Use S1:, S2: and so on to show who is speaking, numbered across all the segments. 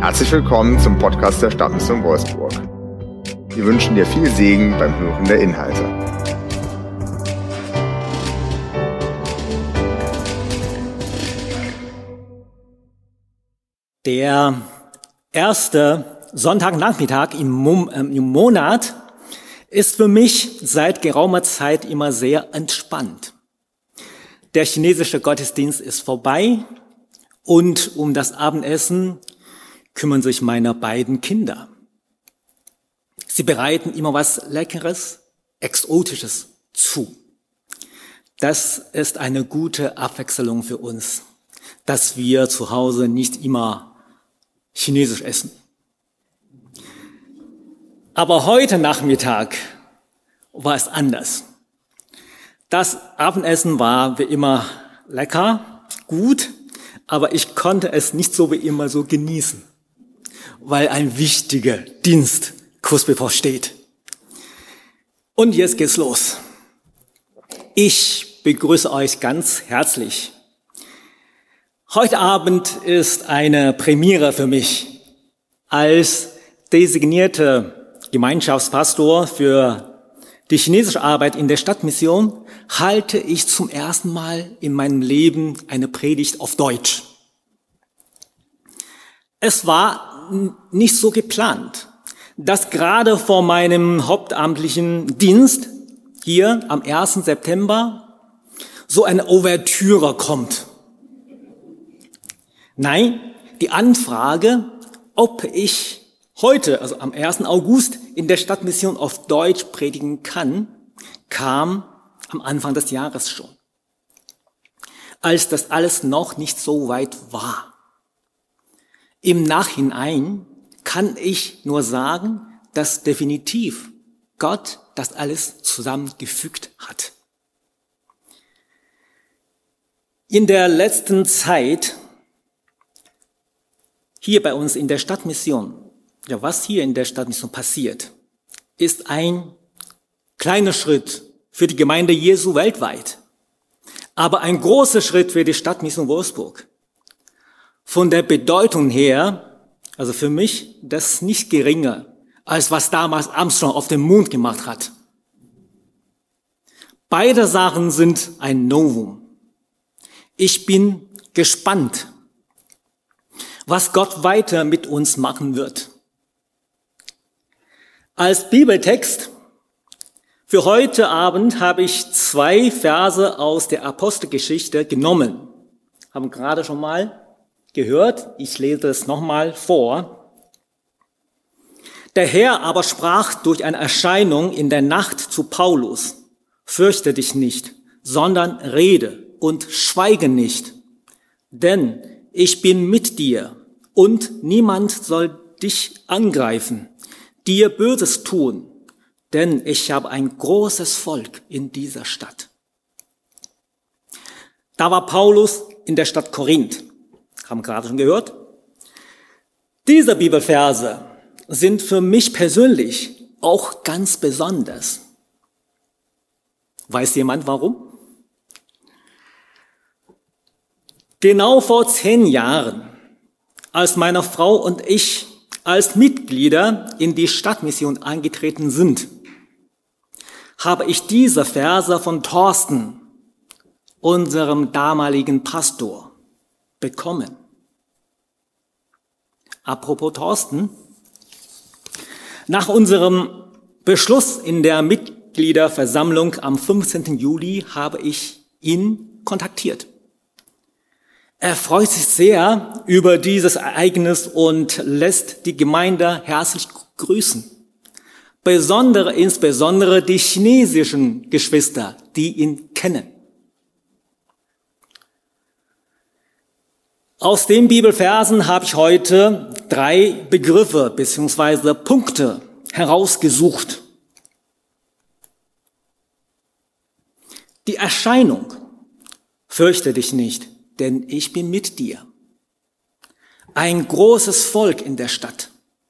S1: Herzlich willkommen zum Podcast der Stadtmission Wolfsburg. Wir wünschen dir viel Segen beim Hören der Inhalte.
S2: Der erste Sonntagnachmittag im Monat ist für mich seit geraumer Zeit immer sehr entspannt. Der chinesische Gottesdienst ist vorbei und um das Abendessen kümmern sich meine beiden Kinder. Sie bereiten immer was Leckeres, Exotisches zu. Das ist eine gute Abwechslung für uns, dass wir zu Hause nicht immer Chinesisch essen. Aber heute Nachmittag war es anders. Das Abendessen war wie immer lecker, gut, aber ich konnte es nicht so wie immer so genießen, weil ein wichtiger Dienst kurz bevorsteht. Und jetzt geht's los. Ich begrüße euch ganz herzlich. Heute Abend ist eine Premiere für mich. Als designierter Gemeinschaftspastor für die chinesische Arbeit in der Stadtmission halte ich zum ersten Mal in meinem Leben eine Predigt auf Deutsch. Es war nicht so geplant, dass gerade vor meinem hauptamtlichen Dienst hier am 1. September so eine Ouvertüre kommt. Nein, die Anfrage, ob ich heute, also am 1. August, in der Stadtmission auf Deutsch predigen kann, kam am Anfang des Jahres schon, als das alles noch nicht so weit war. Im Nachhinein kann ich nur sagen, dass definitiv Gott das alles zusammengefügt hat. In der letzten Zeit, hier bei uns in der Stadtmission, ja, was hier in der Stadtmission passiert, ist ein kleiner Schritt für die Gemeinde Jesu weltweit, aber ein großer Schritt für die Stadtmission Wolfsburg. Von der Bedeutung her, also für mich, das nicht geringer, als was damals Armstrong auf dem Mond gemacht hat. Beide Sachen sind ein Novum. Ich bin gespannt, was Gott weiter mit uns machen wird. Als Bibeltext für heute Abend habe ich 2 Verse aus der Apostelgeschichte genommen. Haben gerade schon mal gehört, ich lese es nochmal vor. Der Herr aber sprach durch eine Erscheinung in der Nacht zu Paulus: Fürchte dich nicht, sondern rede und schweige nicht, denn ich bin mit dir und niemand soll dich angreifen, dir Böses tun, denn ich habe ein großes Volk in dieser Stadt. Da war Paulus in der Stadt Korinth. Haben gerade schon gehört. Diese Bibelverse sind für mich persönlich auch ganz besonders. Weiß jemand warum? Genau vor 10 Jahren, als meine Frau und ich als Mitglieder in die Stadtmission eingetreten sind, habe ich diese Verse von Thorsten, unserem damaligen Pastor, bekommen. Apropos Thorsten, nach unserem Beschluss in der Mitgliederversammlung am 15. Juli habe ich ihn kontaktiert. Er freut sich sehr über dieses Ereignis und lässt die Gemeinde herzlich grüßen. Insbesondere die chinesischen Geschwister, die ihn kennen. Aus den Bibelversen habe ich heute 3 Begriffe bzw. Punkte herausgesucht. Die Erscheinung: Fürchte dich nicht, denn ich bin mit dir. Ein großes Volk in der Stadt.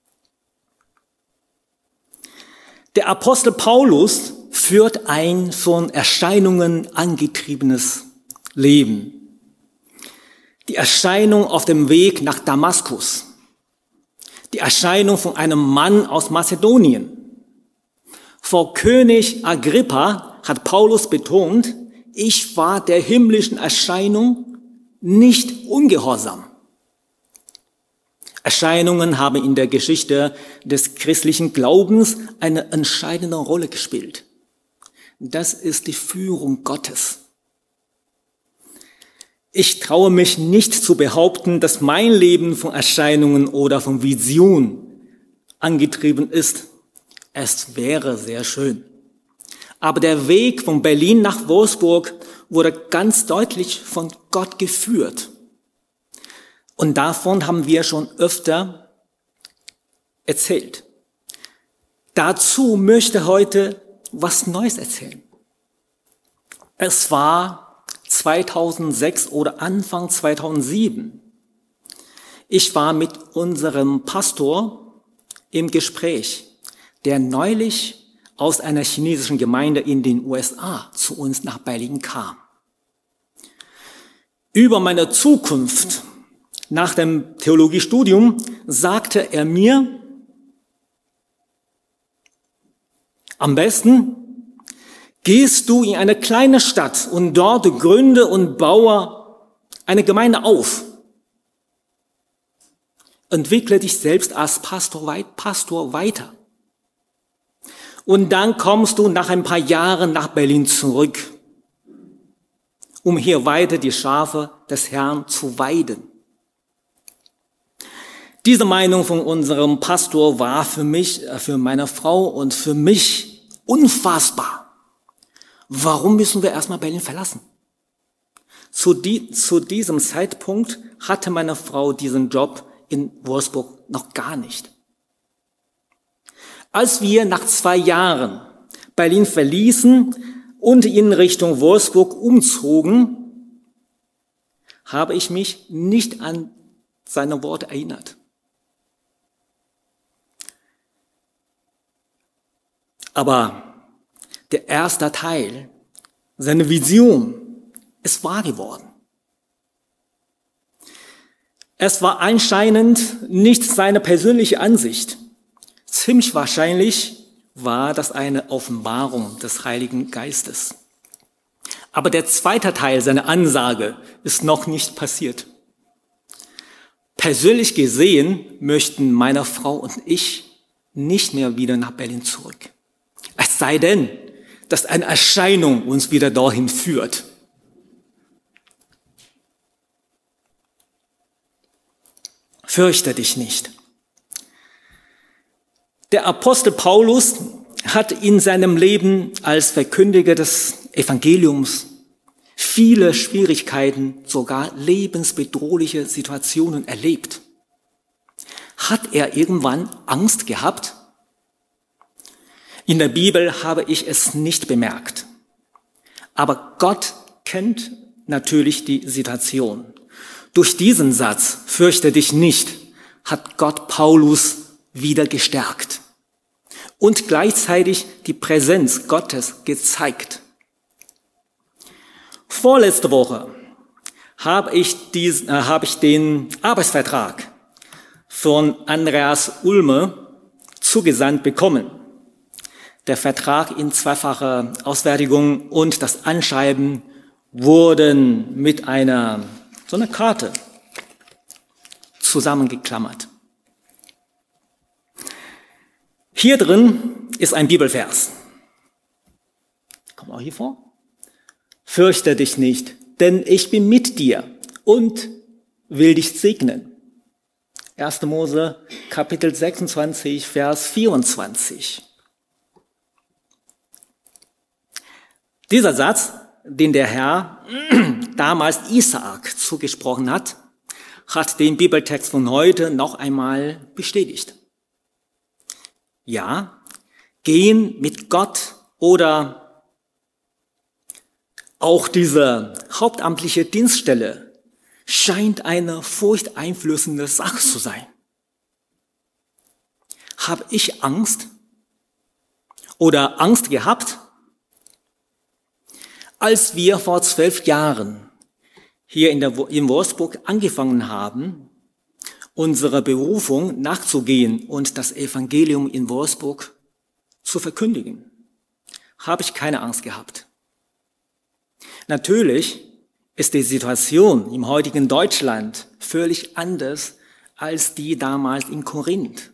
S2: Der Apostel Paulus führt ein von Erscheinungen angetriebenes Leben. Die Erscheinung auf dem Weg nach Damaskus. die Erscheinung von einem Mann aus Mazedonien. Vor König Agrippa hat Paulus betont, ich war der himmlischen Erscheinung nicht ungehorsam. Erscheinungen haben in der Geschichte des christlichen Glaubens eine entscheidende Rolle gespielt. Das ist die Führung Gottes. Ich traue mich nicht zu behaupten, dass mein Leben von Erscheinungen oder von Visionen angetrieben ist. Es wäre sehr schön. Aber der Weg von Berlin nach Wolfsburg wurde ganz deutlich von Gott geführt. Und davon haben wir schon öfter erzählt. Dazu möchte ich heute was Neues erzählen. Es war 2006 oder Anfang 2007. Ich war mit unserem Pastor im Gespräch, der neulich aus einer chinesischen Gemeinde in den USA zu uns nach Berlin kam. Über meine Zukunft nach dem Theologiestudium sagte er mir, am besten gehst du in eine kleine Stadt und dort gründe und baue eine Gemeinde auf. Entwickle dich selbst als Pastor weiter. Und dann kommst du nach ein paar Jahren nach Berlin zurück, um hier weiter die Schafe des Herrn zu weiden. Diese Meinung von unserem Pastor war für mich, für meine Frau und für mich unfassbar. Warum müssen wir erstmal Berlin verlassen? Zu diesem Zeitpunkt hatte meine Frau diesen Job in Wolfsburg noch gar nicht. Als wir nach 2 Jahren Berlin verließen und in Richtung Wolfsburg umzogen, habe ich mich nicht an seine Worte erinnert. Aber der erste Teil, seine Vision, ist wahr geworden. Es war anscheinend nicht seine persönliche Ansicht. Ziemlich wahrscheinlich war das eine Offenbarung des Heiligen Geistes. Aber der zweite Teil seiner Ansage ist noch nicht passiert. Persönlich gesehen möchten meine Frau und ich nicht mehr wieder nach Berlin zurück. Es sei denn, dass eine Erscheinung uns wieder dorthin führt. Fürchte dich nicht. Der Apostel Paulus hat in seinem Leben als Verkündiger des Evangeliums viele Schwierigkeiten, sogar lebensbedrohliche Situationen erlebt. Hat er irgendwann Angst gehabt? In der Bibel habe ich es nicht bemerkt. Aber Gott kennt natürlich die Situation. Durch diesen Satz, fürchte dich nicht, hat Gott Paulus wieder gestärkt und gleichzeitig die Präsenz Gottes gezeigt. Vorletzte Woche habe ich den Arbeitsvertrag von Andreas Ulme zugesandt bekommen. Der Vertrag in 2-facher Ausfertigung und das Anschreiben wurden mit so einer Karte zusammengeklammert. Hier drin ist ein Bibelvers. Kommt auch hier vor. Fürchte dich nicht, denn ich bin mit dir und will dich segnen. 1. Mose, Kapitel 26, Vers 24. Dieser Satz, den der Herr damals Isaak zugesprochen hat, hat den Bibeltext von heute noch einmal bestätigt. Ja, gehen mit Gott oder auch diese hauptamtliche Dienststelle scheint eine furchteinflößende Sache zu sein. Habe ich Angst oder Angst gehabt? Als wir vor 12 Jahren hier in Wolfsburg angefangen haben unserer Berufung nachzugehen und das Evangelium in Wolfsburg zu verkündigen, habe ich keine Angst gehabt. Natürlich ist die Situation im heutigen Deutschland völlig anders als die damals in Korinth.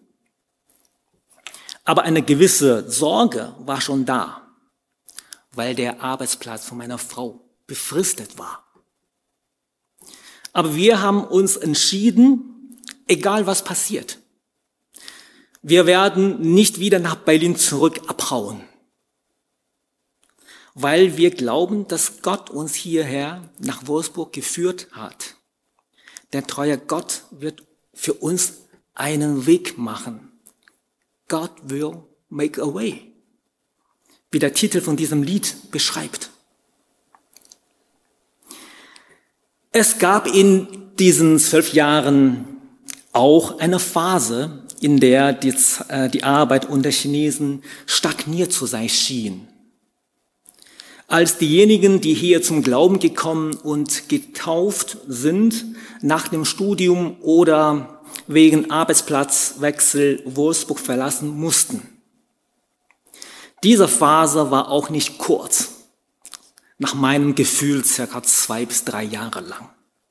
S2: Aber eine gewisse Sorge war schon da, weil der Arbeitsplatz von meiner Frau befristet war. Aber wir haben uns entschieden, egal was passiert, wir werden nicht wieder nach Berlin zurück abhauen, weil wir glauben, dass Gott uns hierher nach Wolfsburg geführt hat. Der treue Gott wird für uns einen Weg machen. God will make a way, wie der Titel von diesem Lied beschreibt. Es gab in diesen 12 Jahren auch eine Phase, in der die Arbeit unter Chinesen stagniert zu sein schien. Als diejenigen, die hier zum Glauben gekommen und getauft sind, nach dem Studium oder wegen Arbeitsplatzwechsel Wolfsburg verlassen mussten. Diese Phase war auch nicht kurz, nach meinem Gefühl circa 2 bis 3 Jahre lang.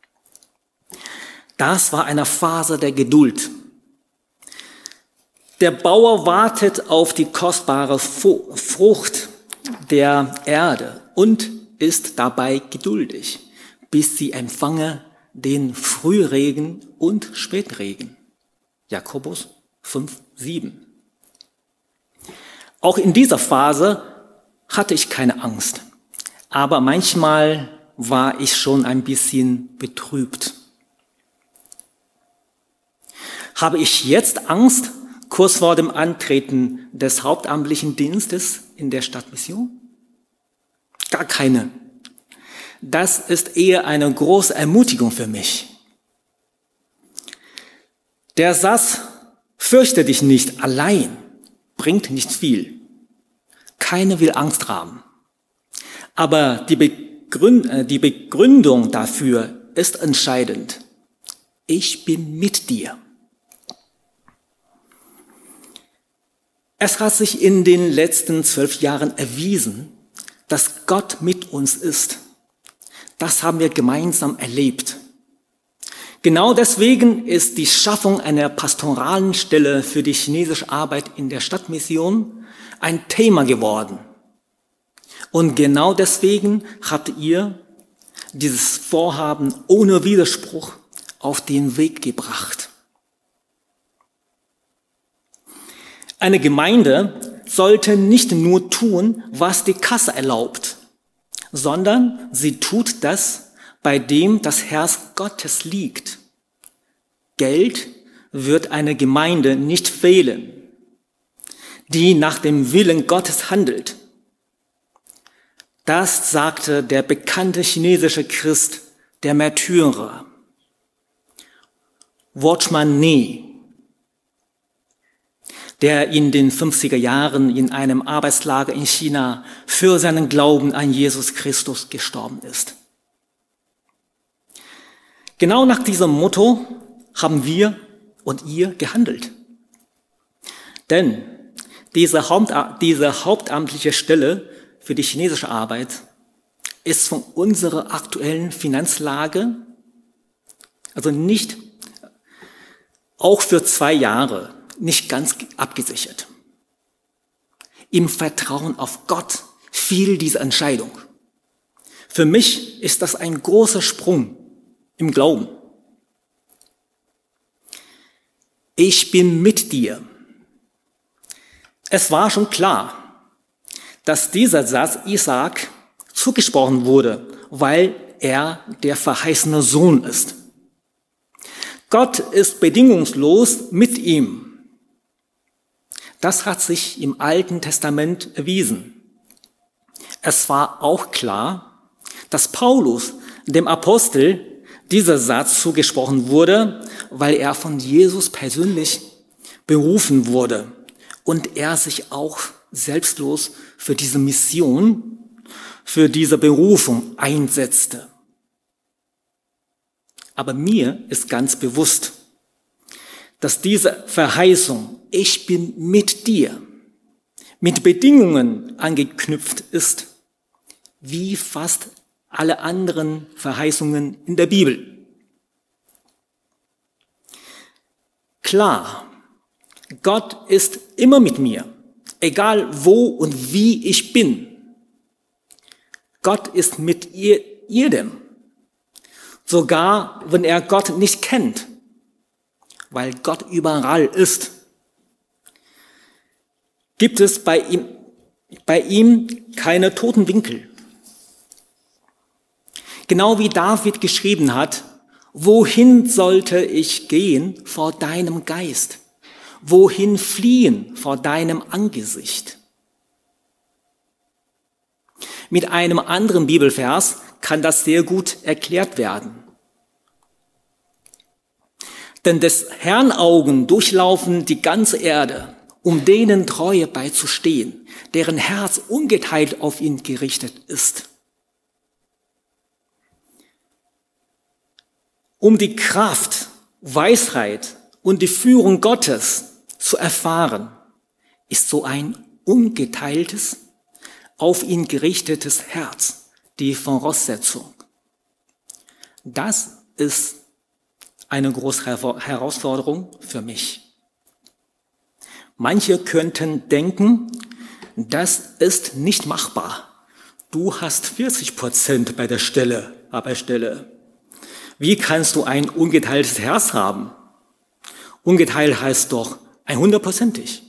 S2: Das war eine Phase der Geduld. Der Bauer wartet auf die kostbare Frucht der Erde und ist dabei geduldig, bis sie empfange den Frühregen und Spätregen. Jakobus 5,7. Auch in dieser Phase hatte ich keine Angst, aber manchmal war ich schon ein bisschen betrübt. Habe ich jetzt Angst kurz vor dem Antreten des hauptamtlichen Dienstes in der Stadtmission? Gar keine. Das ist eher eine große Ermutigung für mich. Der Satz, fürchte dich nicht, allein, bringt nicht viel. Keiner will Angst haben. Aber die Begründung dafür ist entscheidend. Ich bin mit dir. Es hat sich in den letzten 12 Jahren erwiesen, dass Gott mit uns ist. Das haben wir gemeinsam erlebt. Genau deswegen ist die Schaffung einer pastoralen Stelle für die chinesische Arbeit in der Stadtmission ein Thema geworden. Und genau deswegen habt ihr dieses Vorhaben ohne Widerspruch auf den Weg gebracht. Eine Gemeinde sollte nicht nur tun, was die Kasse erlaubt, sondern sie tut das, bei dem das Herz Gottes liegt. Geld wird einer Gemeinde nicht fehlen, die nach dem Willen Gottes handelt. Das sagte der bekannte chinesische Christ, der Märtyrer, Watchman Nee, der in den 50er Jahren in einem Arbeitslager in China für seinen Glauben an Jesus Christus gestorben ist. Genau nach diesem Motto haben wir und ihr gehandelt. Denn diese hauptamtliche Stelle für die chinesische Arbeit ist von unserer aktuellen Finanzlage, also nicht, auch für 2 Jahre, nicht ganz abgesichert. Im Vertrauen auf Gott fiel diese Entscheidung. Für mich ist das ein großer Sprung im Glauben. Ich bin mit dir. Es war schon klar, dass dieser Satz Isaak zugesprochen wurde, weil er der verheißene Sohn ist. Gott ist bedingungslos mit ihm. Das hat sich im Alten Testament erwiesen. Es war auch klar, dass Paulus, dem Apostel, dieser Satz zugesprochen wurde, weil er von Jesus persönlich berufen wurde und er sich auch selbstlos für diese Mission, für diese Berufung einsetzte. Aber mir ist ganz bewusst, dass diese Verheißung, ich bin mit dir, mit Bedingungen angeknüpft ist, wie fast alle anderen Verheißungen in der Bibel. Klar, Gott ist immer mit mir, egal wo und wie ich bin. Gott ist mit jedem, sogar wenn er Gott nicht kennt, weil Gott überall ist. Gibt es bei ihm keine toten Winkel. Genau wie David geschrieben hat, wohin sollte ich gehen vor deinem Geist? Wohin fliehen vor deinem Angesicht? Mit einem anderen Bibelvers kann das sehr gut erklärt werden. Denn des Herrn Augen durchlaufen die ganze Erde, um denen Treue beizustehen, deren Herz ungeteilt auf ihn gerichtet ist. Um die Kraft, Weisheit und die Führung Gottes zu erfahren, ist so ein ungeteiltes, auf ihn gerichtetes Herz die Voraussetzung. Das ist eine große Herausforderung für mich. Manche könnten denken, das ist nicht machbar. Du hast 40% bei der Arbeitsstelle. Wie kannst du ein ungeteiltes Herz haben? Ungeteilt heißt doch 100%ig.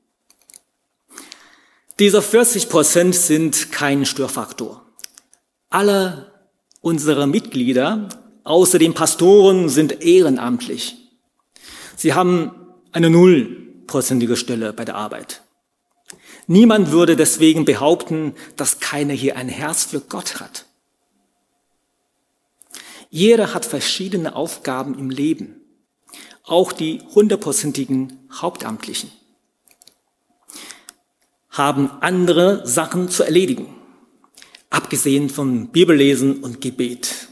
S2: Diese 40% sind kein Störfaktor. Alle unsere Mitglieder, außer den Pastoren, sind ehrenamtlich. Sie haben eine 0%ige Stelle bei der Arbeit. Niemand würde deswegen behaupten, dass keiner hier ein Herz für Gott hat. Jeder hat verschiedene Aufgaben im Leben, auch die 100%igen Hauptamtlichen haben andere Sachen zu erledigen, abgesehen vom Bibellesen und Gebet.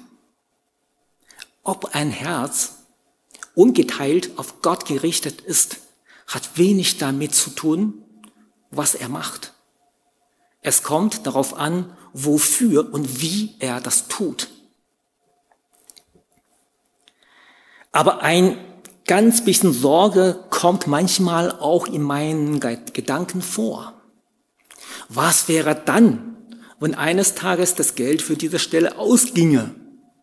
S2: Ob ein Herz ungeteilt auf Gott gerichtet ist, hat wenig damit zu tun, was er macht. Es kommt darauf an, wofür und wie er das tut. Aber ein ganz bisschen Sorge kommt manchmal auch in meinen Gedanken vor. Was wäre dann, wenn eines Tages das Geld für diese Stelle ausginge?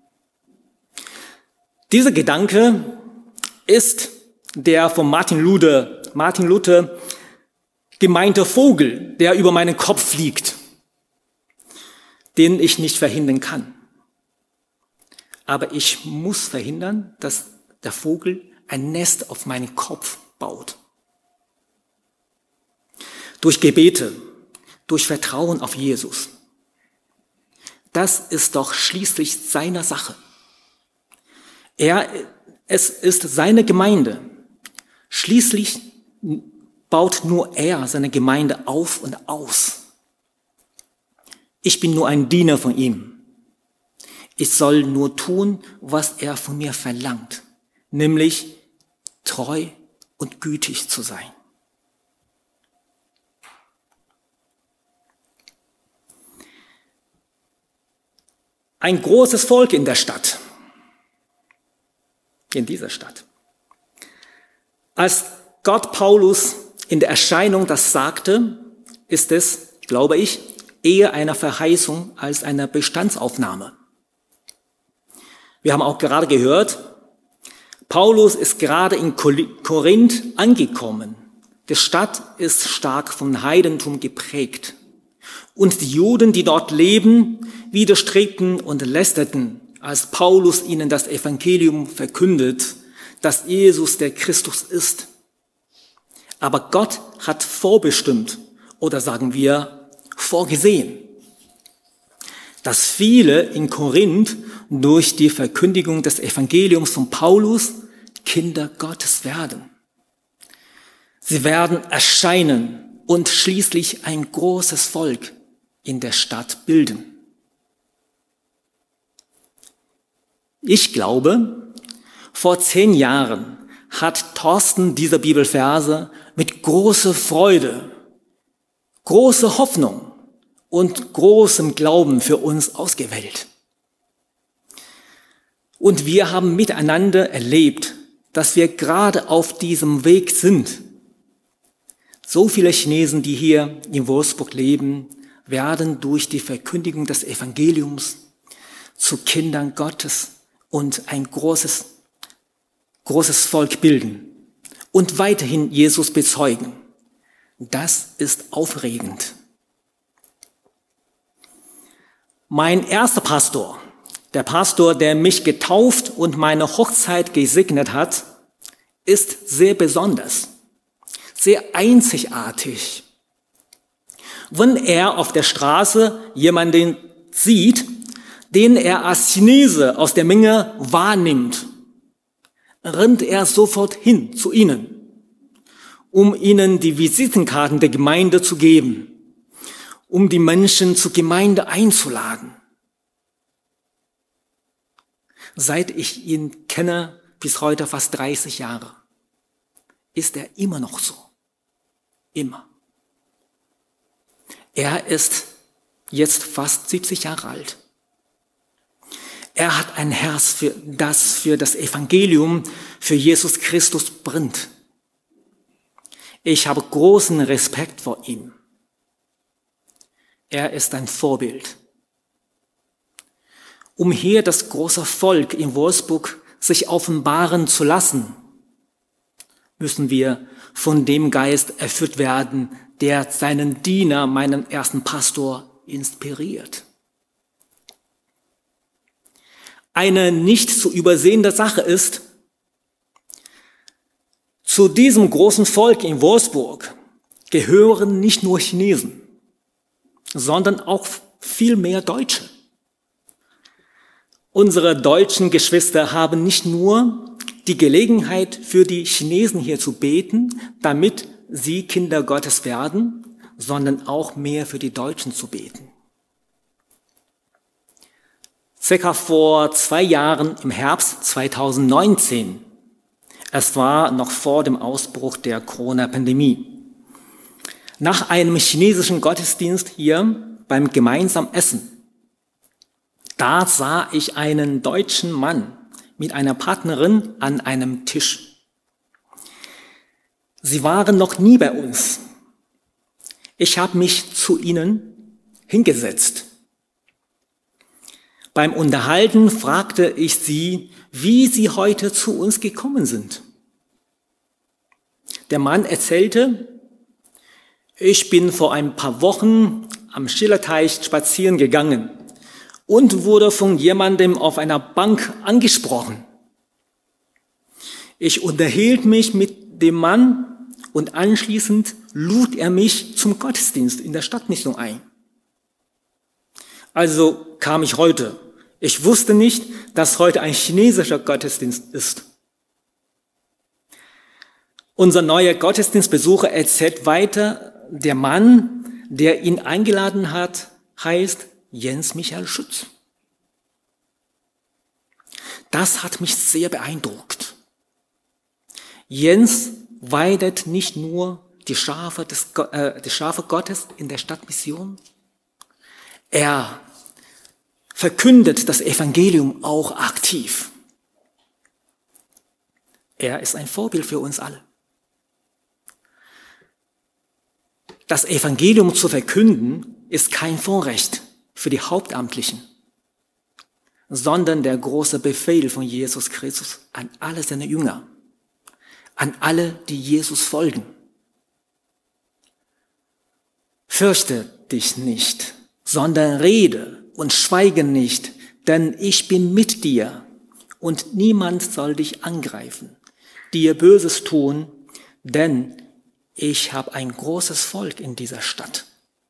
S2: Dieser Gedanke ist der von Martin Luther gemeinte Vogel, der über meinen Kopf fliegt, den ich nicht verhindern kann. Aber ich muss verhindern, dass der Vogel ein Nest auf meinen Kopf baut. Durch Gebete, durch Vertrauen auf Jesus. Das ist doch schließlich seine Sache. Es ist seine Gemeinde. Schließlich baut nur er seine Gemeinde auf und aus. Ich bin nur ein Diener von ihm. Ich soll nur tun, was er von mir verlangt, nämlich treu und gütig zu sein. Ein großes Volk in dieser Stadt. Als Gott Paulus in der Erscheinung das sagte, ist es, glaube ich, eher eine Verheißung als eine Bestandsaufnahme. Wir haben auch gerade gehört, Paulus ist gerade in Korinth angekommen. Die Stadt ist stark vom Heidentum geprägt. Und die Juden, die dort leben, widerstrebten und lästerten, als Paulus ihnen das Evangelium verkündet, dass Jesus der Christus ist. Aber Gott hat vorbestimmt, oder sagen wir, vorgesehen, dass viele in Korinth durch die Verkündigung des Evangeliums von Paulus Kinder Gottes werden. Sie werden erscheinen und schließlich ein großes Volk in der Stadt bilden. Ich glaube, vor 10 Jahren hat Thorsten diese Bibelverse mit großer Freude, großer Hoffnung und großem Glauben für uns ausgewählt. Und wir haben miteinander erlebt, dass wir gerade auf diesem Weg sind. So viele Chinesen, die hier in Wolfsburg leben, werden durch die Verkündigung des Evangeliums zu Kindern Gottes und ein großes Volk bilden und weiterhin Jesus bezeugen. Das ist aufregend. Mein erster Pastor, der Pastor, der mich getauft und meine Hochzeit gesegnet hat, ist sehr besonders, sehr einzigartig. Wenn er auf der Straße jemanden sieht, den er als Chinese aus der Menge wahrnimmt, rennt er sofort hin zu ihnen, um ihnen die Visitenkarten der Gemeinde zu geben, um die Menschen zur Gemeinde einzuladen. Seit ich ihn kenne, bis heute fast 30 Jahre, ist er immer noch so. Immer. Er ist jetzt fast 70 Jahre alt. Er hat ein Herz für das Evangelium, für Jesus Christus brennt. Ich habe großen Respekt vor ihm. Er ist ein Vorbild. Um hier das große Volk in Wolfsburg sich offenbaren zu lassen, müssen wir von dem Geist erfüllt werden, der seinen Diener, meinen ersten Pastor, inspiriert. Eine nicht zu übersehende Sache ist, zu diesem großen Volk in Wolfsburg gehören nicht nur Chinesen, sondern auch viel mehr Deutsche. Unsere deutschen Geschwister haben nicht nur die Gelegenheit, für die Chinesen hier zu beten, damit sie Kinder Gottes werden, sondern auch mehr für die Deutschen zu beten. Circa vor 2 Jahren im Herbst 2019, es war noch vor dem Ausbruch der Corona-Pandemie, nach einem chinesischen Gottesdienst hier beim gemeinsamen Essen, da sah ich einen deutschen Mann mit einer Partnerin an einem Tisch. Sie waren noch nie bei uns. Ich habe mich zu ihnen hingesetzt. Beim Unterhalten fragte ich sie, wie sie heute zu uns gekommen sind. Der Mann erzählte, ich bin vor ein paar Wochen am Schillerteich spazieren gegangen und wurde von jemandem auf einer Bank angesprochen. Ich unterhielt mich mit dem Mann und anschließend lud er mich zum Gottesdienst in der Stadtmission ein. Also kam ich heute. Ich wusste nicht, dass heute ein chinesischer Gottesdienst ist. Unser neuer Gottesdienstbesucher erzählt weiter, der Mann, der ihn eingeladen hat, heißt Jens Michael Schütz. Das hat mich sehr beeindruckt. Jens weidet nicht nur die Schafe Gottes in der Stadtmission, er verkündet das Evangelium auch aktiv. Er ist ein Vorbild für uns alle. Das Evangelium zu verkünden ist kein Vorrecht für die Hauptamtlichen, sondern der große Befehl von Jesus Christus an alle seine Jünger, an alle, die Jesus folgen. Fürchte dich nicht, sondern rede und schweige nicht, denn ich bin mit dir und niemand soll dich angreifen, dir Böses tun, denn ich habe ein großes Volk in dieser Stadt.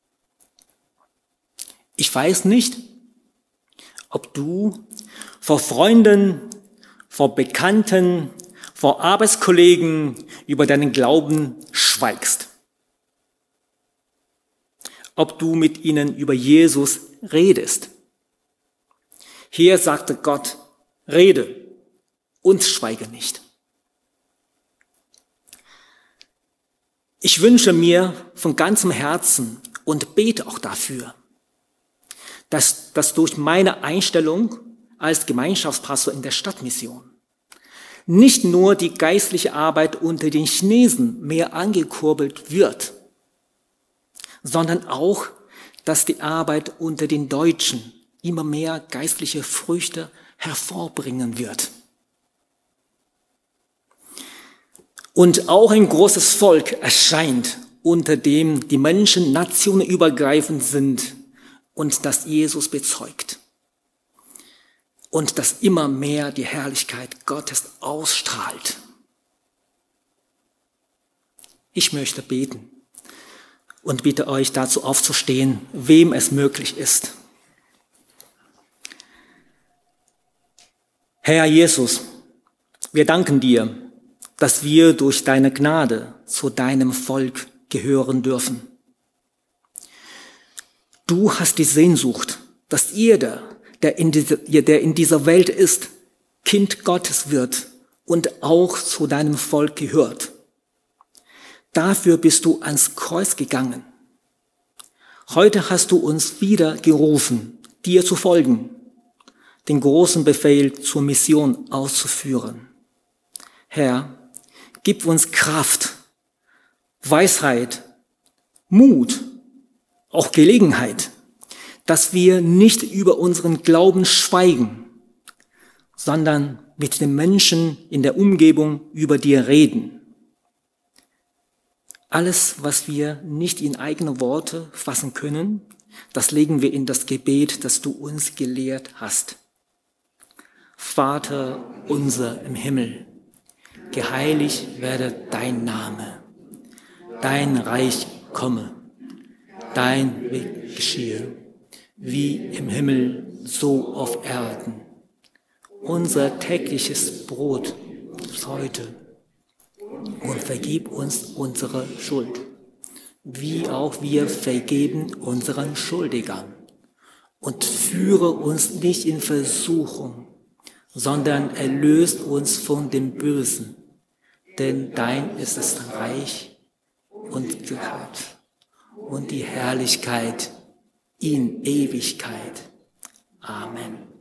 S2: Ich weiß nicht, ob du vor Freunden, vor Bekannten, vor Arbeitskollegen über deinen Glauben schweigst. Ob du mit ihnen über Jesus redest. Hier sagte Gott, rede und schweige nicht. Ich wünsche mir von ganzem Herzen und bete auch dafür, dass durch meine Einstellung als Gemeinschaftspastor in der Stadtmission nicht nur die geistliche Arbeit unter den Chinesen mehr angekurbelt wird, sondern auch, dass die Arbeit unter den Deutschen immer mehr geistliche Früchte hervorbringen wird. Und auch ein großes Volk erscheint, unter dem die Menschen nationenübergreifend sind und das Jesus bezeugt. Und das immer mehr die Herrlichkeit Gottes ausstrahlt. Ich möchte beten und bitte euch dazu aufzustehen, wem es möglich ist. Herr Jesus, wir danken dir, dass wir durch deine Gnade zu deinem Volk gehören dürfen. Du hast die Sehnsucht, dass jeder, der in dieser Welt ist, Kind Gottes wird und auch zu deinem Volk gehört. Dafür bist du ans Kreuz gegangen. Heute hast du uns wieder gerufen, dir zu folgen, den großen Befehl zur Mission auszuführen. Herr, gib uns Kraft, Weisheit, Mut, auch Gelegenheit, dass wir nicht über unseren Glauben schweigen, sondern mit den Menschen in der Umgebung über dir reden. Alles, was wir nicht in eigene Worte fassen können, das legen wir in das Gebet, das du uns gelehrt hast. Vater unser im Himmel, geheiligt werde dein Name, dein Reich komme, dein Weg geschehe, wie im Himmel, so auf Erden. Unser tägliches Brot heute und vergib uns unsere Schuld, wie auch wir vergeben unseren Schuldigern. Und führe uns nicht in Versuchung, sondern erlöst uns von dem Bösen. Denn dein ist das Reich und Gehört und die Herrlichkeit in Ewigkeit. Amen.